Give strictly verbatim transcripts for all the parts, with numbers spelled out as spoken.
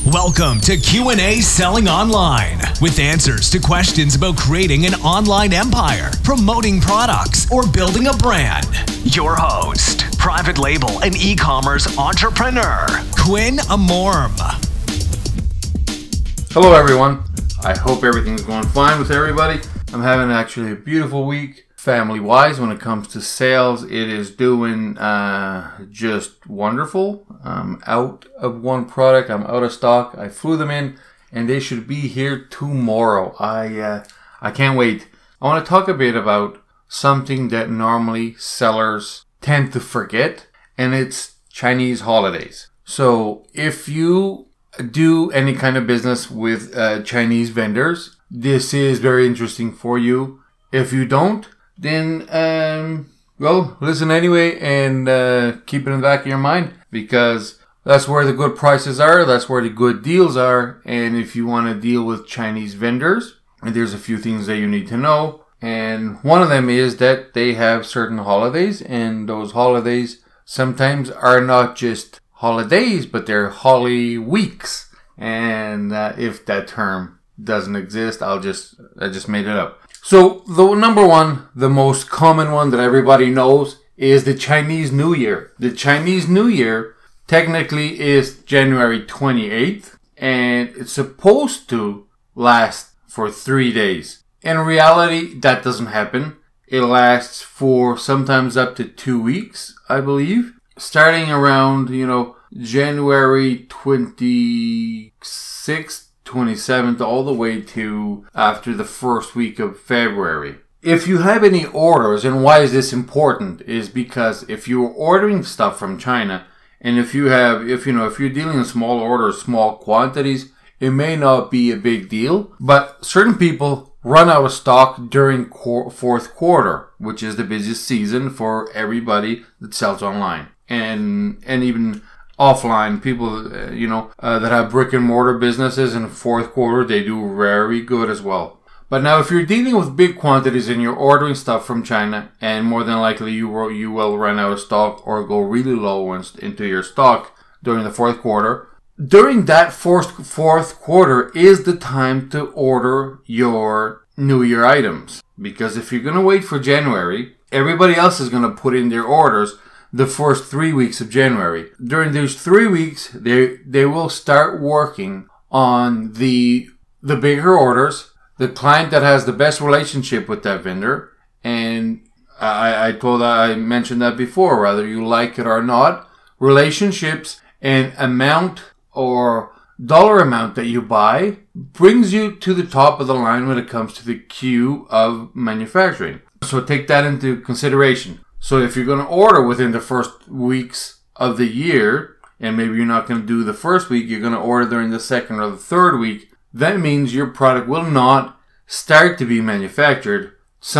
Welcome to Q and A Selling Online, with answers to questions about creating an online empire, promoting products, or building a brand. Your host, private label and e-commerce entrepreneur, Quinn Amorm. Hello everyone. I hope everything's going fine with everybody. I'm having actually a beautiful week. Family-wise, when it comes to sales, it is doing uh, just wonderful. I'm out of one product. I'm out of stock. I flew them in, and they should be here tomorrow. I uh, I can't wait. I want to talk a bit about something that normally sellers tend to forget, and it's Chinese holidays. So if you do any kind of business with uh, Chinese vendors, this is very interesting for you. If you don't, then, um, well, listen anyway and uh, keep it in the back of your mind, because that's where the good prices are, that's where the good deals are. And if you want to deal with Chinese vendors, there's a few things that you need to know. And one of them is that they have certain holidays, and those holidays sometimes are not just holidays, but they're holly weeks. And uh, if that term doesn't exist, I'll just, I just made it up. So the number one, the most common one that everybody knows is the Chinese New Year. The Chinese New Year technically is January twenty-eighth, and it's supposed to last for three days. In reality, that doesn't happen. It lasts for sometimes up to two weeks, I believe. Starting around, you know, January twenty-sixth, twenty-seventh, all the way to after the first week of February. If you have any orders, and why is this important, is because if you're ordering stuff from China, and if you have, if you know, if you're dealing in small orders, small quantities, it may not be a big deal, but certain people run out of stock during qu- fourth quarter, which is the busiest season for everybody that sells online. And, and even offline, people, uh, you know, uh, that have brick and mortar businesses in the fourth quarter, they do very good as well. But now if you're dealing with big quantities and you're ordering stuff from China, and more than likely you will, you will run out of stock or go really low into your stock during the fourth quarter, during that fourth, fourth quarter is the time to order your New Year items. Because if you're going to wait for January, everybody else is going to put in their orders the first three weeks of January. During those three weeks, they they will start working on the the bigger orders, the client that has the best relationship with that vendor. And I, I told I mentioned that before, whether you like it or not, relationships and amount or dollar amount that you buy brings you to the top of the line when it comes to the queue of manufacturing. So take that into consideration. So if you're going to order within the first weeks of the year, and maybe you're not going to do the first week, you're going to order during the second or the third week, that means your product will not start to be manufactured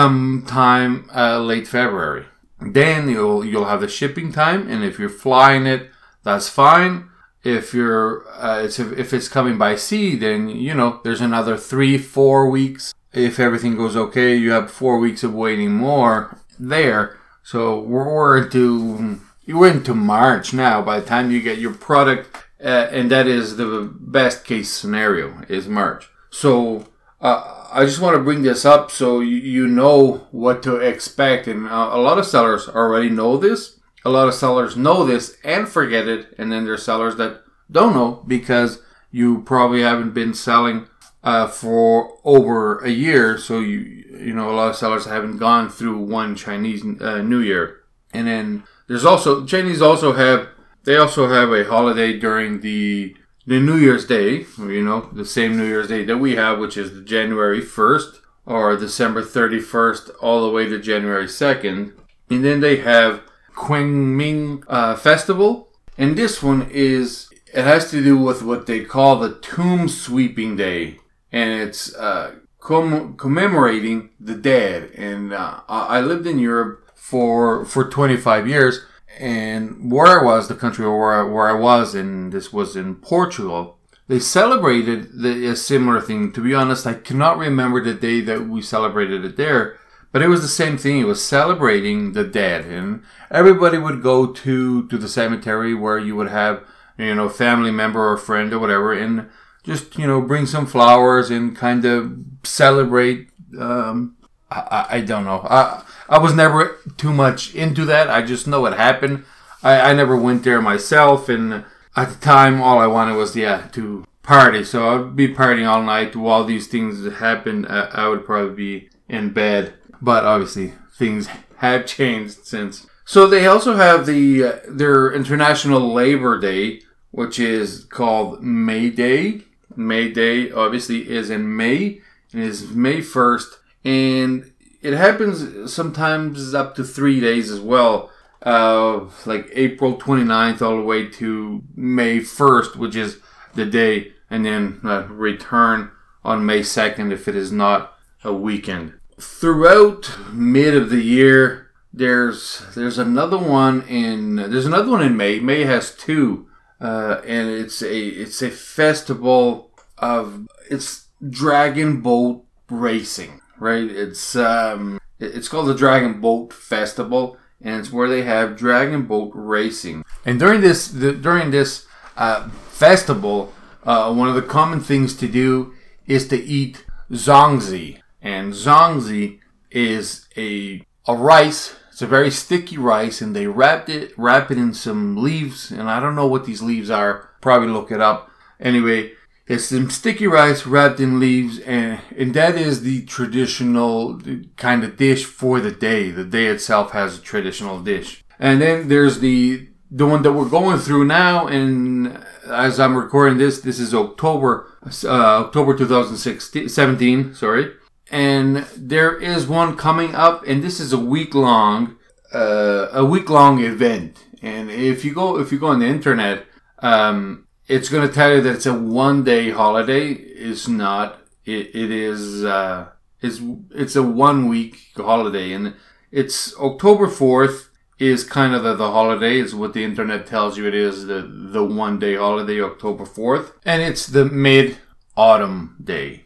sometime uh, late February. Then you'll you'll have the shipping time, and if you're flying it, that's fine. If you're uh, it's, if it's coming by sea, then you know there's another three, four weeks. If everything goes okay, you have four weeks of waiting more there. So we're into you're into March now. By the time you get your product, uh, and that is the best case scenario is March. So uh, I just want to bring this up so you, you know what to expect. And uh, a lot of sellers already know this. A lot of sellers know this and forget it. And then there's sellers that don't know because you probably haven't been selling uh, for over a year. So you. You know, a lot of sellers haven't gone through one Chinese uh, New Year. And then there's also, Chinese also have, they also have a holiday during the the New Year's Day, you know, the same New Year's Day that we have, which is the January first or December thirty-first all the way to January second. And then they have Qingming uh, Festival. And this one is, it has to do with what they call the Tomb Sweeping Day. And it's, uh, Com- commemorating the dead. And uh, I lived in Europe for for twenty-five years, and where I was, the country where I, where I was, and this was in Portugal, they celebrated the, a similar thing. To be honest, I cannot remember the day that we celebrated it there, but it was the same thing. It was celebrating the dead, and everybody would go to to the cemetery where you would have you know, family member or friend or whatever, and just, you know, bring some flowers and kind of celebrate. Um, I, I don't know. I I was never too much into that. I just know it happened. I, I never went there myself, and at the time, all I wanted was, yeah, to party. So I'd be partying all night while these things happened. I, I would probably be in bed. But obviously, things have changed since. So they also have the uh, their International Labor Day, which is called May Day. May Day, obviously, is in May. It is May first. And it happens sometimes up to three days as well. Uh, like April twenty-ninth all the way to May first, which is the day. And then uh, return on May second if it is not a weekend. Throughout mid of the year, there's there's another one in there's another one in May. May has two, uh, and it's a it's a festival of it's dragon boat racing, right? It's um it's called the Dragon Boat Festival, and it's where they have dragon boat racing. And during this the, during this uh, festival, uh, one of the common things to do is to eat zongzi. And zongzi is a a rice. It's a very sticky rice, and they wrap it wrap it in some leaves. And I don't know what these leaves are. Probably look it up. Anyway, it's some sticky rice wrapped in leaves, and and that is the traditional kind of dish for the day. The day itself has a traditional dish. And then there's the the one that we're going through now. And as I'm recording this, this is October uh, October twenty seventeen. Sorry. And there is one coming up, and this is a week long, uh, a week long event. And if you go, if you go on the internet, um, it's going to tell you that it's a one day holiday. It's not. It it is. Uh, it's it's a one week holiday, and it's October fourth is kind of the, the holiday. Is what the internet tells you it is, the the one day holiday, October fourth, and it's the mid autumn day.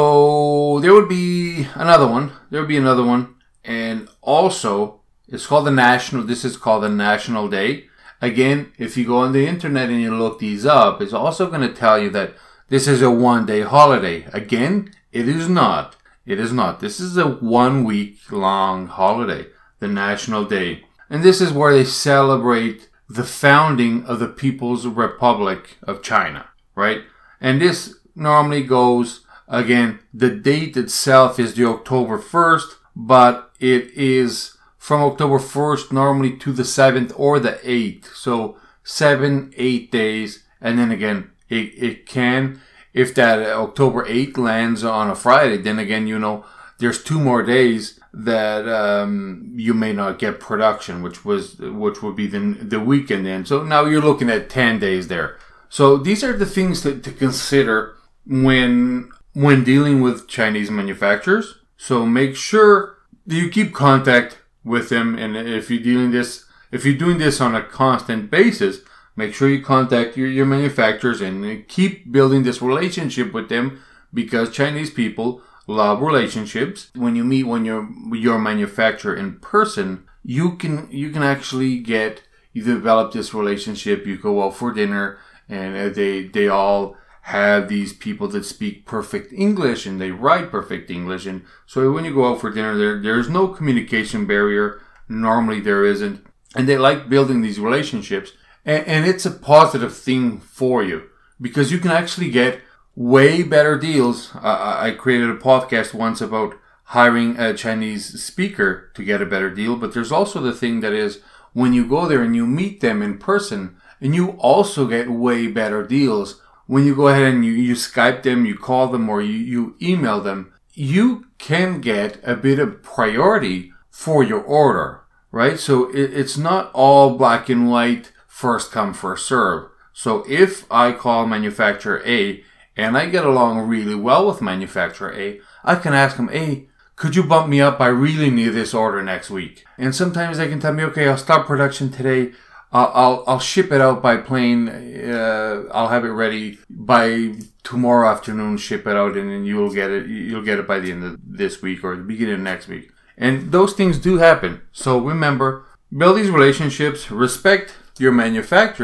So there would be another one. There would be another one. And also, it's called the National, this is called the National Day. Again, if you go on the internet and you look these up, it's also going to tell you that this is a one-day holiday. Again, it is not. It is not. This is a one-week-long holiday, the National Day. And this is where they celebrate the founding of the People's Republic of China, right? And this normally goes... Again, the date itself is the October first, but it is from October first normally to the seventh or the eighth. So seven, eight days. And then again, it, it can, if that October eighth lands on a Friday, then again, you know, there's two more days that um, you may not get production, which was which would be the, the weekend then. So now you're looking at ten days there. So these are the things to, to consider when... when dealing with Chinese manufacturers. So make sure that you keep contact with them. And if you're dealing this, if you're doing this on a constant basis, make sure you contact your, your manufacturers and keep building this relationship with them, because Chinese people love relationships. When you meet when you're your manufacturer in person, you can you can actually get you develop this relationship. You go out for dinner, and they they all have these people that speak perfect English, and they write perfect English. And so when you go out for dinner, there there's no communication barrier. Normally there isn't. And they like building these relationships. And, and it's a positive thing for you, because you can actually get way better deals. Uh, I created a podcast once about hiring a Chinese speaker to get a better deal. But there's also the thing that is, when you go there and you meet them in person, and you also get way better deals. When you go ahead and you, you Skype them, you call them, or you, you email them, you can get a bit of priority for your order, right? So it, it's not all black and white, first come, first serve. So if I call manufacturer A and I get along really well with manufacturer A, I can ask them, hey, could you bump me up? I really need this order next week. And sometimes they can tell me, okay, I'll start production today. I'll, I'll I'll ship it out by plane. Uh, I'll have it ready by tomorrow afternoon. Ship it out, and then you'll get it. You'll get it by the end of this week or the beginning of next week. And those things do happen. So remember, build these relationships, respect your manufacturer,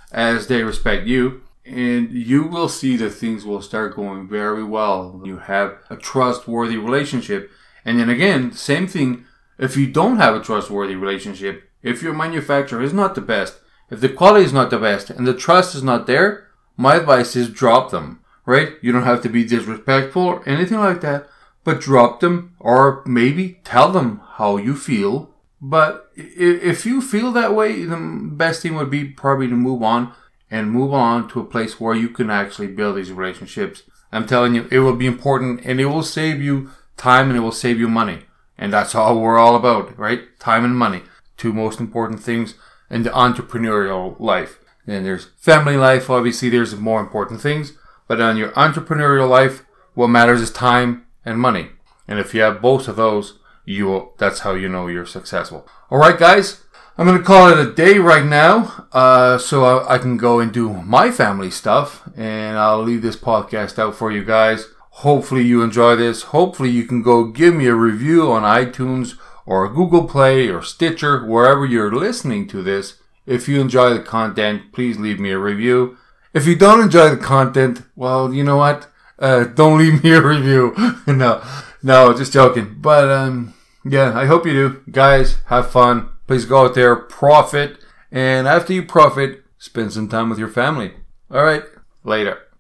as they respect you. And you will see that things will start going very well. You have a trustworthy relationship. And then again, same thing, if you don't have a trustworthy relationship, if your manufacturer is not the best, if the quality is not the best, and the trust is not there, my advice is drop them, right? You don't have to be disrespectful or anything like that, but drop them, or maybe tell them how you feel. But if you feel that way, the best thing would be probably to move on. And move on to a place where you can actually build these relationships. I'm telling you, it will be important, and it will save you time, and it will save you money. And that's all we're all about, right? Time and money. Two most important things in the entrepreneurial life. And there's family life, obviously there's more important things. But on your entrepreneurial life, what matters is time and money. And if you have both of those, you will, that's how you know you're successful. Alright guys, I'm going to call it a day right now, uh, so I, I can go and do my family stuff, and I'll leave this podcast out for you guys. Hopefully you enjoy this. Hopefully you can go give me a review on iTunes or Google Play or Stitcher, wherever you're listening to this. If you enjoy the content, please leave me a review. If you don't enjoy the content, well, you know what? Uh, don't leave me a review. no, no, just joking. But, um, yeah, I hope you do. Guys, have fun. Please go out there, profit, and after you profit, spend some time with your family. All right, later.